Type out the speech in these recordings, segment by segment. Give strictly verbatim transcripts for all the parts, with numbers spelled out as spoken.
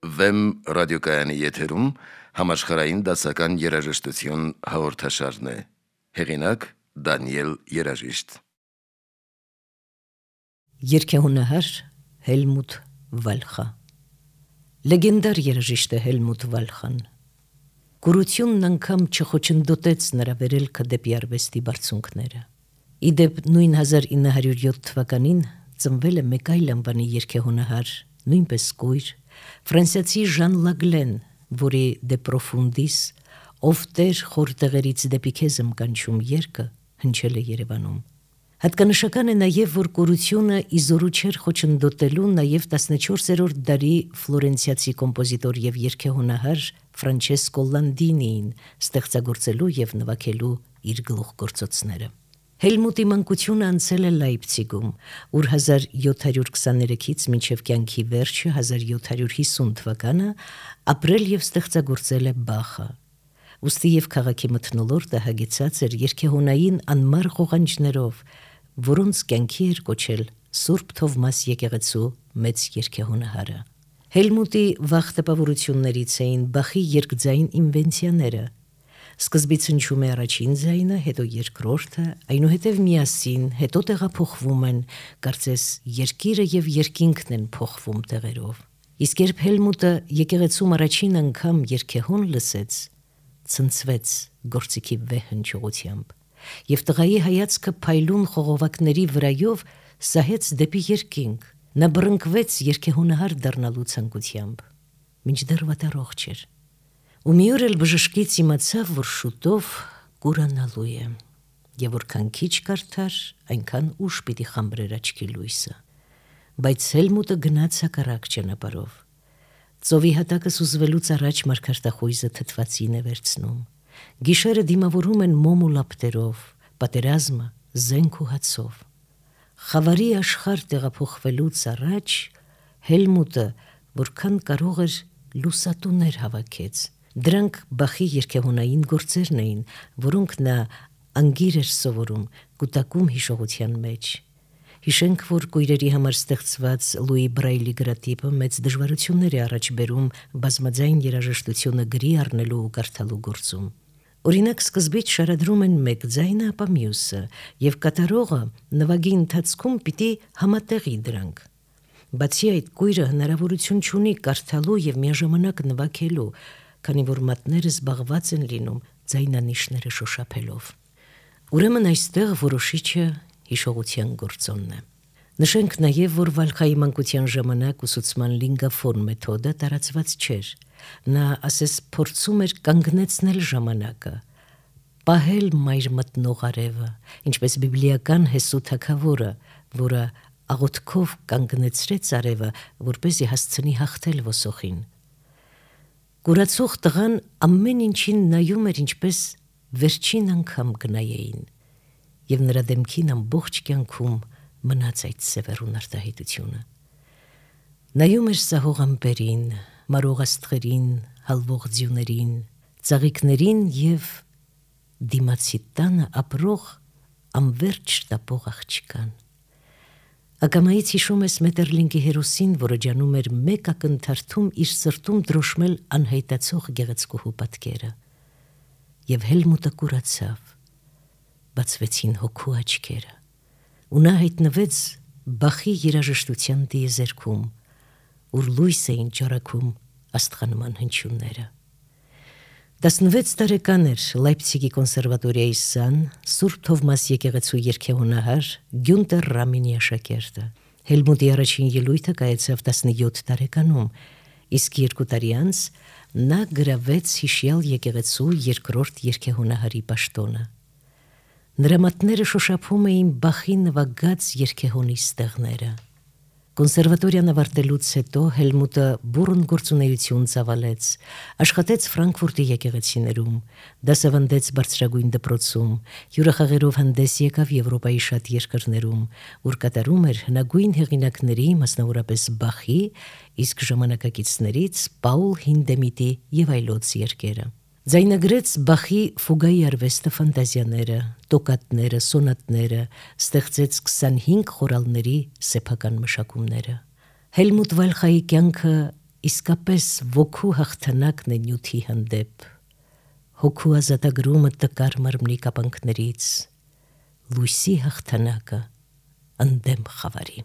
Վեմ ռադիոկայանի եթերում համաշխարհային դասական երաժշտություն հաղորդաշարն է։ Հեղինակ Դանիել Երաժիշտ։ Երգեհոնահար Հելմութ Վալխա։ Լեգենդար երաժիշտ է Հելմութ Վալխան։ Կուրությունն անգամ չխոչընդոտեց նրա վերելքը դեպի արվեստի բարձունքները։ Իդեպ նույն հազար ինը հարյուր յոթ թվականին ծնվել է մեկ այլ անվանի երգեհոնահար, նույնպես կույր, ֆրանսիացի Ժան Լագլեն, որի «Դե Պրոֆունդիս», «Ով Տեր խոր տեղերից դեպի քեզ եմ կանչում» երգը հնչել է Երևանում։ Հատկանշական է նաև, որ կուրությունը իզորու չէր խոչընդոտելու նաև տասնչորսերորդ դարի ֆլորենցիացի կոմպոզիտոր և երգեհոնահար Ֆրանչեսկո Լանդինիին ստեղծագործելու և նվագելու իր գլուխգործոցները։ Հելմութի մանկությունը անցել է Լայպցիգում, ուր հազար յոթ հարյուր քսաներեքից մինչև կյանքի վերջը հազար յոթ հարյուր հիսուն թվականը ապրել և ստեղծագործել է Բախը։ Ուստի և քաղաքի մթնոլորտը հագեցած էր երգեհոնային անմար ղողանջներով, որոնց կյանքի էր կոչել Սուրբ Թովմաս եկեղեցու մեծ երգեհոնահարը։ Հելմութի վաղ տպավորություններից էին Բախի երկձայն ինվենցիաները։ Սկզբից հնչում է առաջին ձայնը, հետո երկրորդը, այնուհետև միասին, հետո տեղափոխվում են, կարծես երկիրը և երկինքն են փոխվում տեղերով։ Իսկ երբ Հելմութը եկեղեցում առաջին անգամ երգեհոն լսեց, ցնցվեց գործիքի վեհ հնչողությամբ, և տղայի հայացքը փայլուն խողովակների վրայով սահեց դեպի երկինք։ Նա բռնկվեց երգեհոնահար դառնալու ցանկությամբ, մինչդեռ վատառողջ էր։ Ու մի օր էլ բժշկից իմացավ, որ շուտով կուրանալու է, և որքան քիչ կարդար, այնքան ուշ պիտի խամրեր աչքի լույսը։ Բայց Հելմութը գնաց հակառակ ճանապարհով։ Ծովի հատակը սուզվելուց առաջ մարգարտախույզը թթվածին է վերցնում։ Գիշերը դիմավորում են մոմ ու լապտերով, պատերազմը զենք ու հացով։ Խավարի աշխարհ տեղափոխվելուց առաջ Հելմութը որքան կարող էր լուսատուներ հավաքեց։ Դրանք Բախի երգեհոնային գործերն էին, որոնք նա անգիր էր սովորում կուտակում հիշողության մեջ։ Հիշենք, որ կույրերի համար ստեղծված Լուի Բրայլի գրատիպը մեծ դժվարություններ է առաջ բերում բազմաձայն երաժշտությունը գրի առնելու ու կարդալու գործում։ Օրինակ, սկզբից շարադրում են մեկ ձայնը, ապա մյուսը, և կատարողը նվագի ընթացքում պիտի համատեղի դրանք։ Բացի այդ, կույրը հնարավորություն չունի կարդալու և միաժամանակ նվագելու, քանի որ մատները զբաղված են լինում ձայնանիշները շոշափելով։ Ուրեմն այստեղ որոշիչը հիշողության գործոնն է։ Նշենք նաև, որ Վալխայի մանկության ժամանակ ուսուցման լինգաֆոն մեթոդը տարածված չէր։ Նա ասես փորձում էր կանգնեցնել ժամանակը, պահել մայր մտնող արևը, ինչպես բիբլիական Հեսու թագավորը, որը աղոթքով կանգնեցրեց արևը, որպեսզի հասցնի հաղթել ոսոխին։ Կուրացող տղան ամեն ինչին նայում էր, ինչպես վերջին անգամ կնայեին, և նրա դեմքին ամբողջ կյանքում մնաց այդ սևեռուն արտահայտությունը։ Նայում էր սահող ամպերին, մարող աստղերին, հալվող ձյուներին, ծաղիկներին և դիմացի տանը ապրող անվերջ շտապող աղջկան։ Ակամայից հիշում ես Մետերլինկի հերոսին, որը ջանում էր մեկ ակնթարթում իր սրտում դրոշմել անհայտացող գեղեցկուհու պատկերը։ Եվ Հելմութը կուրացավ, բացվեցին հոգու աչքերը, ու նա հայտնվեց Բախի երաժշտության տիեզերքում, ուր լույս էին ճառագում աստղանման հնչյունները։ տասնվեց տարեկան էր Լայպցիգի կոնսերվատորիայի սան, Սուրբ Թովմաս եկեղեցու երգեհոնահար Գյունտեր Ռամինի աշակերտը։ Հելմութի առաջին ելույթը կայացավ տասնյոթ տարեկանում, իսկ երկու տարի անց նա գրավեց հիշյալ եկեղեցու երկրորդ երգեհոնահարի պաշտոնը։ Նրա մատները շոշափում էին Բախի նվագած երգեհոնի ստեղները։ Կոնսերվատորիան ավարտելուց հետո Հելմութը բուռն գործունեություն ծավալեց, աշխատեց Ֆրանկֆուրտի եկեղեցիներում, դասավանդեց բարձրագույն դպրոցում, հյուրախաղերով հանդես եկավ Եվրոպայի շատ երկրներում, ուր կատարում էր հնագույն հեղինակների, մասնավորապես Բախի, իսկ ժամանակակիցներից Պաուլ Հինդեմիտի և այլոց երգերը։ Ձայնագրեց Բախի ֆուգայի արվեստը, ֆանտազիաները, տոկատները, սոնատները, ստեղծեց քսանհինգ խորալների սեփական մշակումները։ Հելմութ Վալխայի կյանքը իսկապես ոգու հաղթանակն է նյութի հանդեպ, հոգու ազատագրումը տկար մարմնի կապանքներից, լույսի հաղթանակը ընդդեմ խավարի։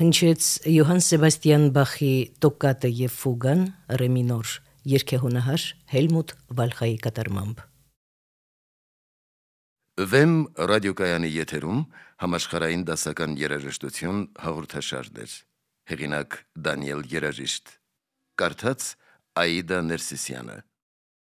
Հնչեց Յոհան Սեբաստիան Բախի տոկատը եւ ֆուգան ռե մինոր երգեհոնահար Հելմութ Վալխայի կատարմամբ։ Վեմ ռադիոկայանի եթերում համաշխարհային դասական երաժշտություն հաղորդաշարներ։ Հեղինակ Դանիել Երաժիշտ։ Կարդաց Աիդա Ներսիսյանը։